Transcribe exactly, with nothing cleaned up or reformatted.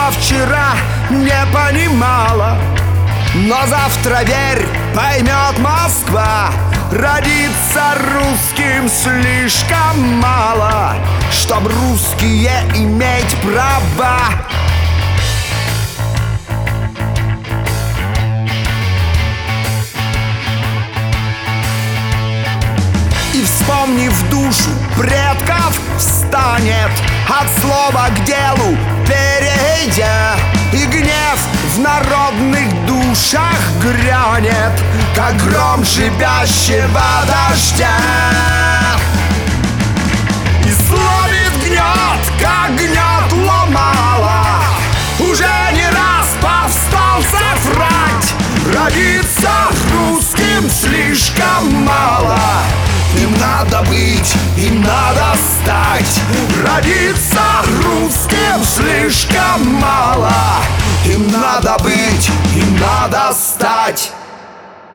что вчера не понимала. Но завтра, верь, поймет Москва. Родиться русским слишком мало, чтоб русские иметь права. И, вспомнив душу предков, встанет от слова к делу перейдя, и гнев в народных душах грянет, как гром шипящего дождя. И словит гнет, как гнет ломала. Уже не раз повстанцев рать. Родиться русским слишком мало. Им надо быть, им надо стать. Родиться русским слишком мало. Им надо быть, им надо стать.